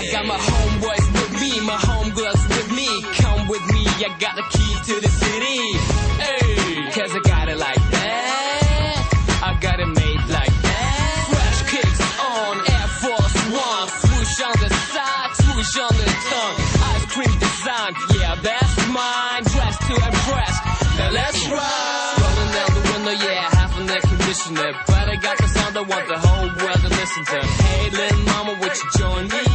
got my homeboys with me, my homegirls with me. Come with me, I got the key to the city. Hey, cause I got it like that. I got it made like that. Fresh kicks on Air Force One. Swoosh on the side, swoosh on the tongue. Ice cream design, yeah, that's mine. Dressed to impress, now let's ride. Rolling down the window, yeah, half an air conditioner. But I got the sound I want the whole world to listen to. Hey, little mama, would you join me?